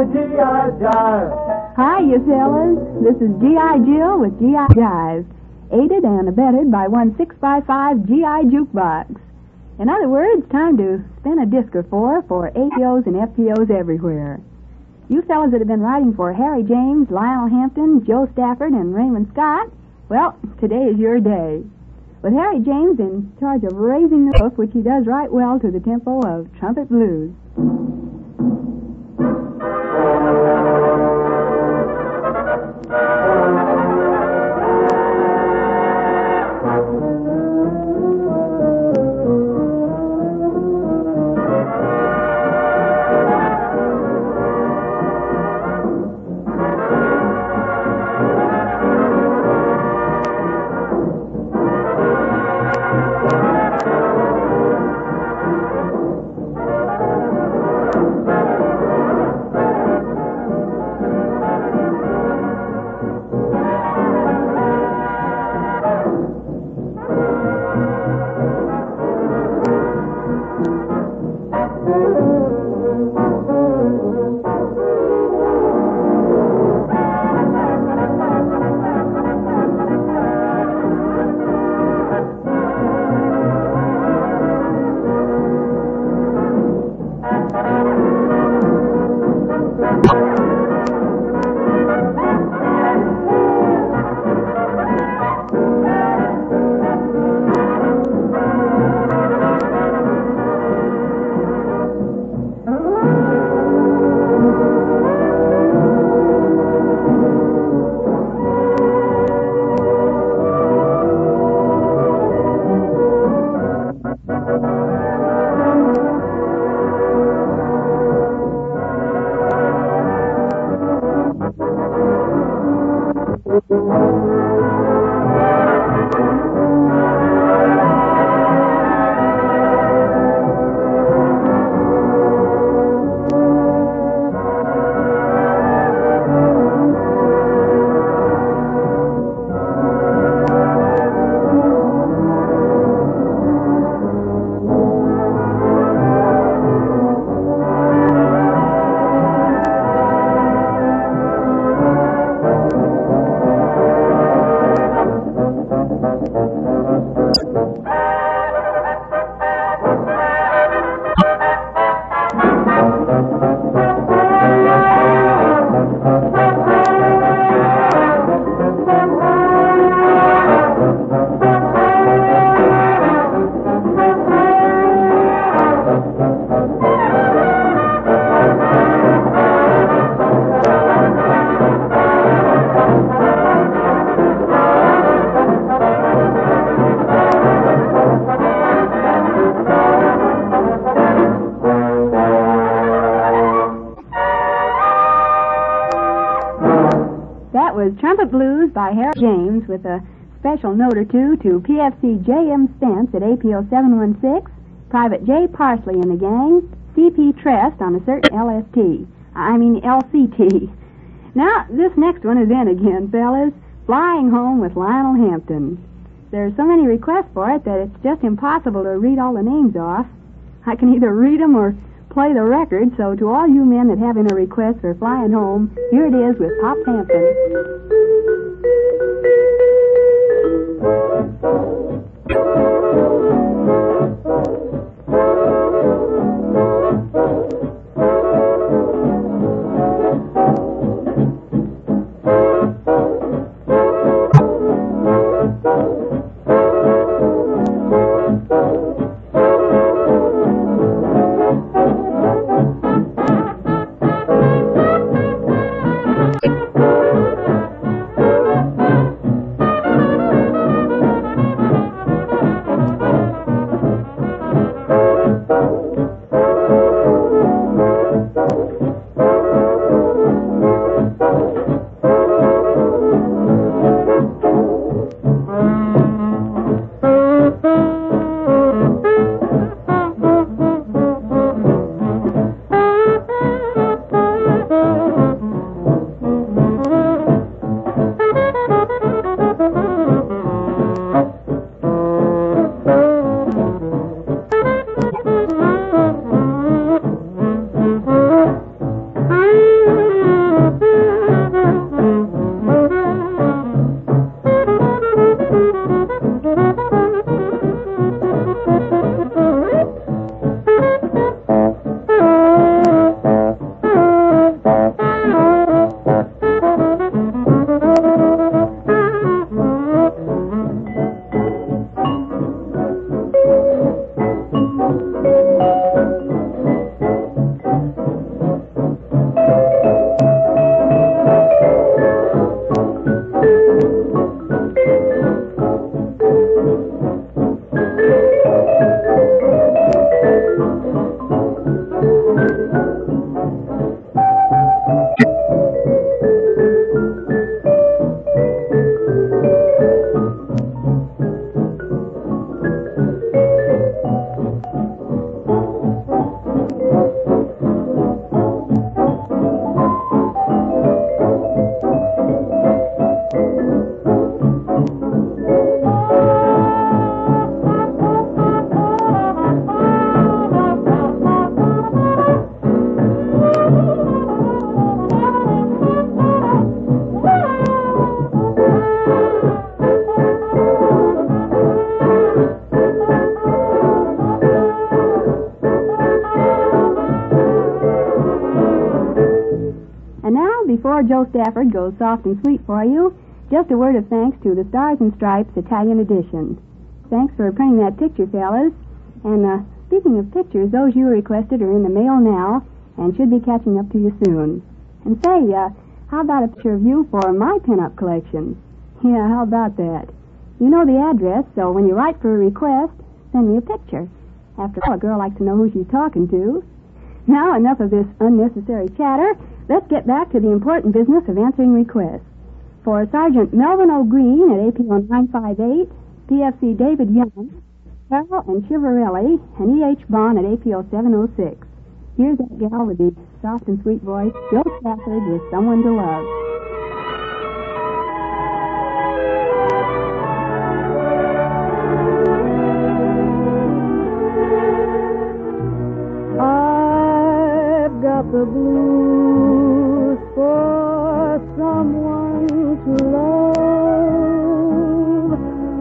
the G.I. Jive. Hi, you fellas. This is G.I. Jill with G.I. Jive, aided and abetted by one 6x5 G.I. jukebox. In other words, time to spin a disc or four for APOs and FPOs everywhere. You fellas that have been writing for Harry James, Lionel Hampton, Joe Stafford, and Raymond Scott, well, today is your day. With Harry James in charge of raising the roof, which he does right well to the tempo of Trumpet Blues. Trumpet Blues by Harry James, with a special note or two to PFC J.M. Spence at APO 716, Private J. Parsley and the gang, C.P. Trest on a certain LCT. Now, this next one is in again, fellas. Flying Home with Lionel Hampton. There's so many requests for it that it's just impossible to read all the names off. I can either read them or play the record, so to all you men that have in a request for Flying Home, here it is with Pop Hampton. Joe Stafford goes soft and sweet for you. Just a word of thanks to the Stars and Stripes Italian edition. Thanks for printing that picture, fellas. And speaking of pictures, those you requested are in the mail now and should be catching up to you soon. And say, how about a picture of you for my pinup collection? Yeah, how about that? You know the address, so when you write for a request, send me a picture. After all, a girl likes to know who she's talking to. Now, enough of this unnecessary chatter. Let's get back to the important business of answering requests. For Sergeant Melvin O'Green at APO 958, PFC David Young, Carol and Chivarelli, and E.H. Bond at APO 706. Here's that gal with the soft and sweet voice, Joe Stafford with Someone to Love. I've got the blues for someone to love.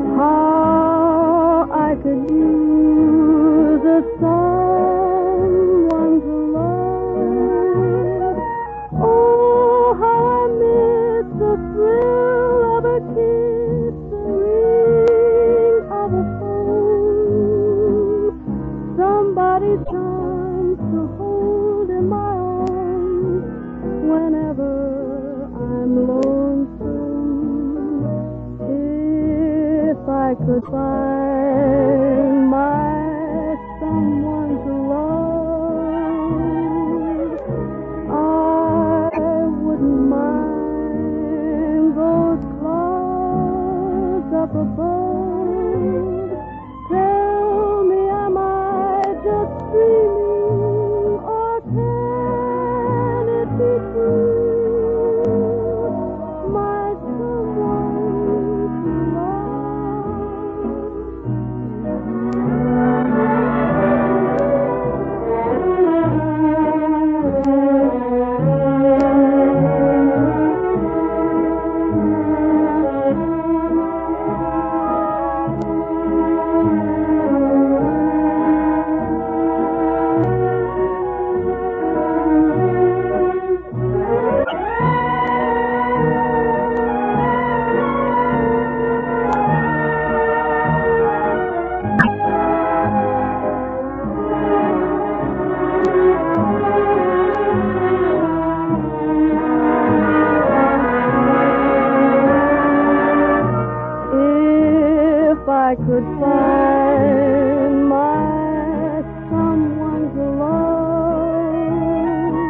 How I could use a someone to love. Oh, how I miss the thrill of a kiss, the ring of a phone, somebody's arms to hold in my arms whenever I'm lonesome. If I could find my someone to love, I wouldn't mind those clouds up above. Tell me, am I just dreaming, or can it be true? My someone to If I could find my someone to love,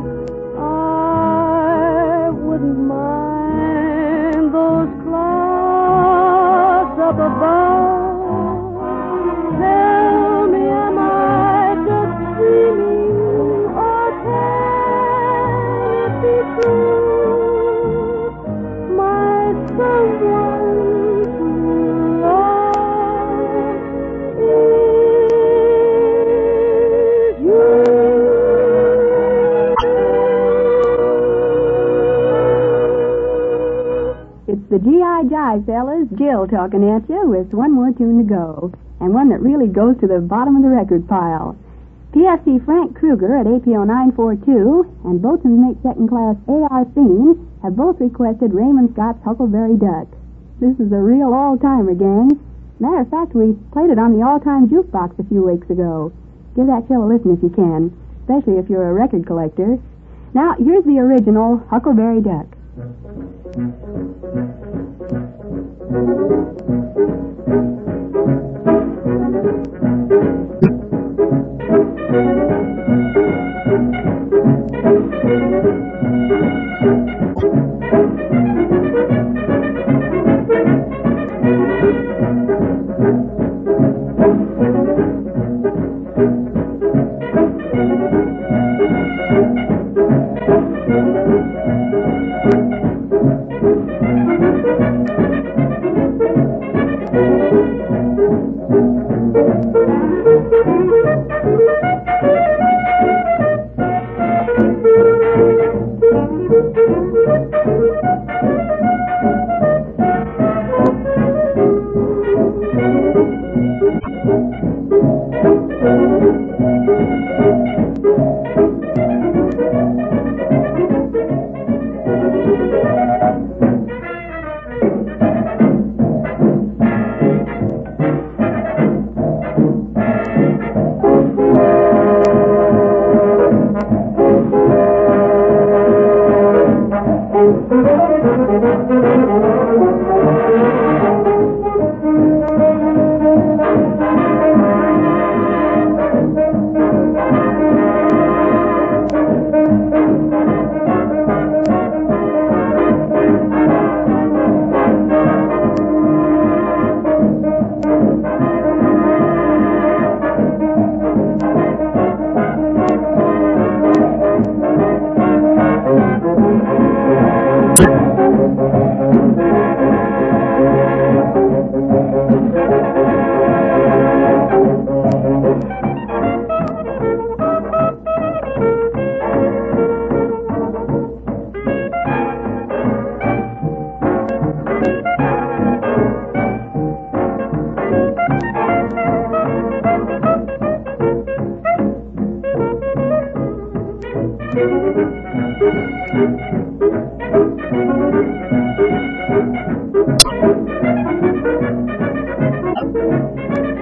I wouldn't mind those clouds up above. Tell me, am I just dreaming, or can it be true? My someone to love is you. It's the G.I. Jive, fellas. Jill talking at you with one more tune to go, and one that really goes to the bottom of the record pile. PFC Frank Kruger at APO 942 and Boatswain's Mate Second Class A.R. Thien have both requested Raymond Scott's Huckleberry Duck. This is a real all-timer, gang. Matter of fact, we played it on the all-time jukebox a few weeks ago. Give that show a listen if you can, especially if you're a record collector. Now, here's the original Huckleberry Duck.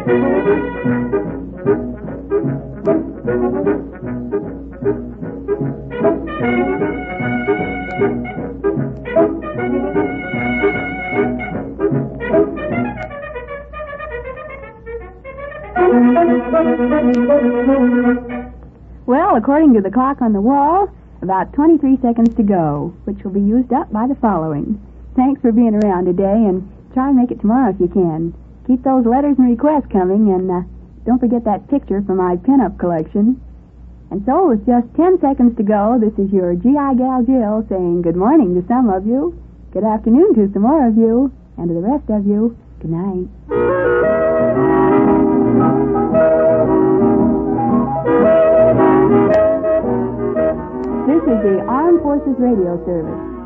Well, according to the clock on the wall, about 23 seconds to go, which will be used up by the following. Thanks for being around today, and try and make it tomorrow if you can. Keep those letters and requests coming, and don't forget that picture from my pinup collection. And so, with just 10 seconds to go, this is your G.I. Gal Jill saying good morning to some of you, good afternoon to some more of you, and to the rest of you, good night. This is the Armed Forces Radio Service.